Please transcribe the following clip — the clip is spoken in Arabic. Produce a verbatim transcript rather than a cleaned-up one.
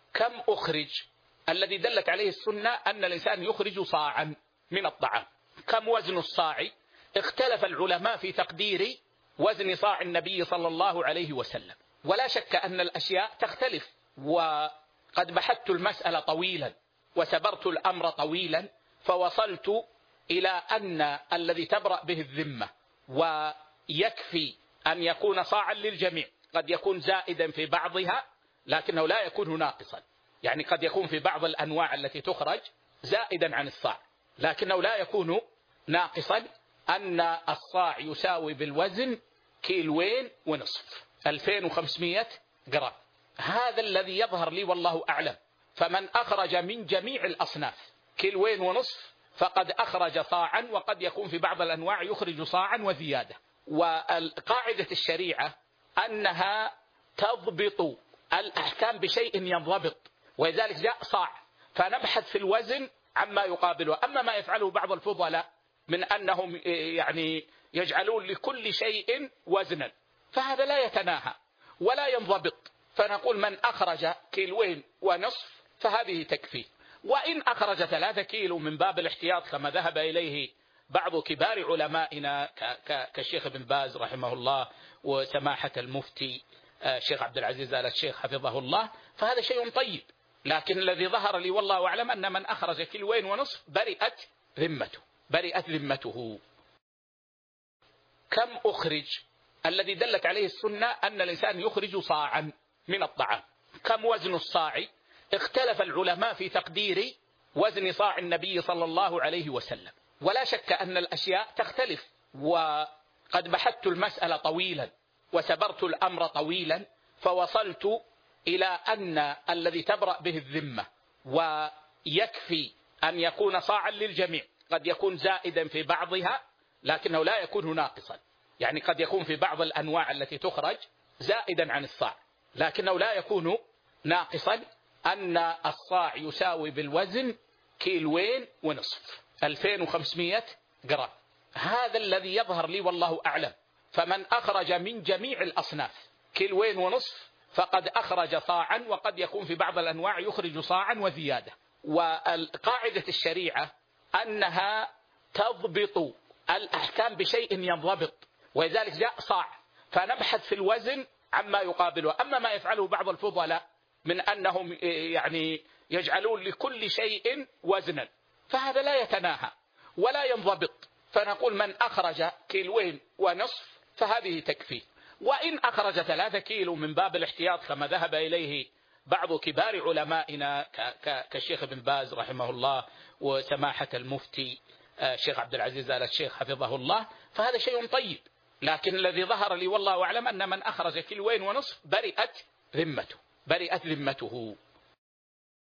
كم أخرج؟ الذي دلت عليه السنة أن الإنسان يخرج صاعا من الطعام. كم وزن الصاع؟ اختلف العلماء في تقدير وزن صاع النبي صلى الله عليه وسلم، ولا شك أن الأشياء تختلف، وقد بحثت المسألة طويلا وسبرت الأمر طويلا فوصلت إلى أن الذي تبرأ به الذمة ويكفي أن يكون صاعا للجميع، قد يكون زائدا في بعضها لكنه لا يكون ناقصا، يعني قد يكون في بعض الأنواع التي تخرج زائدا عن الصاع لكنه لا يكون ناقصا، أن الصاع يساوي بالوزن كيلوين ونصف، ألفين وخمسمائة جرام. هذا الذي يظهر لي والله أعلم. فمن أخرج من جميع الأصناف كيلوين ونصف فقد أخرج صاعا، وقد يكون في بعض الأنواع يخرج صاعا وزيادة. وقاعدة الشريعة أنها تضبط الأحكام بشيء ينضبط، ولذلك جاء صاع، فنبحث في الوزن عما يقابله. أما ما يفعله بعض الفضلاء من أنهم يعني يجعلون لكل شيء وزنا، فهذا لا يتناهى ولا ينضبط. فنقول من أخرج كيلوين ونصف فهذه تكفي، وإن أخرج ثلاثة كيلو من باب الاحتياط كما ذهب إليه بعض كبار علمائنا كالشيخ ابن باز رحمه الله وسماحة المفتي الشيخ عبد العزيز آل الشيخ حفظه الله، فهذا شيء طيب. لكن الذي ظهر لي والله أعلم أن من أخرج كيلوين ونصف برئت ذمته برئت ذمته. كم أخرج؟ الذي دلت عليه السنة أن الإنسان يخرج صاعا من الطعام. كم وزن الصاع؟ اختلف العلماء في تقدير وزن صاع النبي صلى الله عليه وسلم، ولا شك أن الأشياء تختلف، وقد بحثت المسألة طويلا وسبرت الأمر طويلا فوصلت إلى أن الذي تبرأ به الذمة ويكفي أن يكون صاعا للجميع، قد يكون زائدا في بعضها لكنه لا يكون ناقصا، يعني قد يكون في بعض الأنواع التي تخرج زائدا عن الصاع لكنه لا يكون ناقصا، أن الصاع يساوي بالوزن كيلوين ونصف، ألفين وخمسمائة جرام. هذا الذي يظهر لي والله أعلم. فمن أخرج من جميع الأصناف كيلوين ونصف فقد أخرج صاعا، وقد يكون في بعض الأنواع يخرج صاعا وزيادة. وقاعدة الشريعة أنها تضبط الأحكام بشيء ينضبط، ولذلك جاء صاع، فنبحث في الوزن عما يقابله. أما ما يفعله بعض الفضلاء من أنهم يعني يجعلون لكل شيء وزنا، فهذا لا يتناهى ولا ينضبط. فنقول من أخرج كيلوين ونصف فهذه تكفي، وإن أخرج ثلاثة كيلو من باب الاحتياط كما ذهب إليه بعض كبار علمائنا كالشيخ ابن باز رحمه الله وسماحة المفتي الشيخ عبد العزيز آل الشيخ حفظه الله، فهذا شيء طيب. لكن الذي ظهر لي والله أعلم أن من أخرج كيلوين ونصف برئت ذمته برئت ذمته.